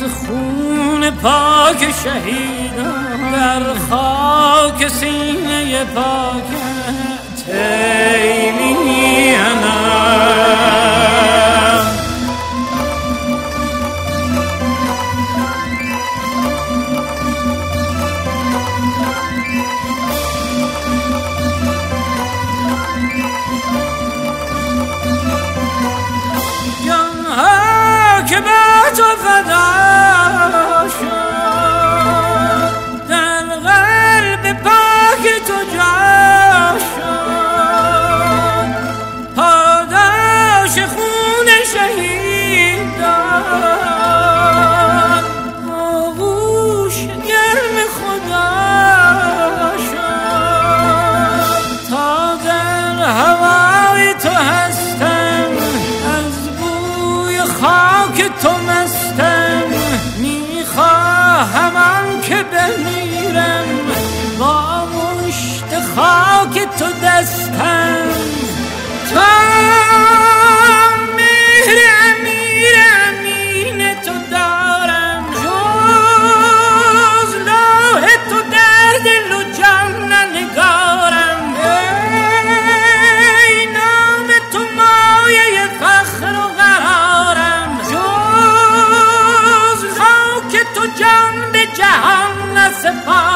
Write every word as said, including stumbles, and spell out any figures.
خون پاک شهیدان در خاک سینه پاکت تیمینم. جانها که به تو فدا شد، در قلب پاک تو جا شد، پاداش خون شهیدان، آغوش گرم خدا شد. تا در هوای تو هستم، از بوی خاک تو مستم، میخواهم آن که بمیرم با مشت خاک تو دستم. تا مهر امیر امین تو دارم، جز لوح تو در دل و جان ننگارم. ای نام تو مایه فخر و قرارم، جز خاک تو جان به جهان نسپارم.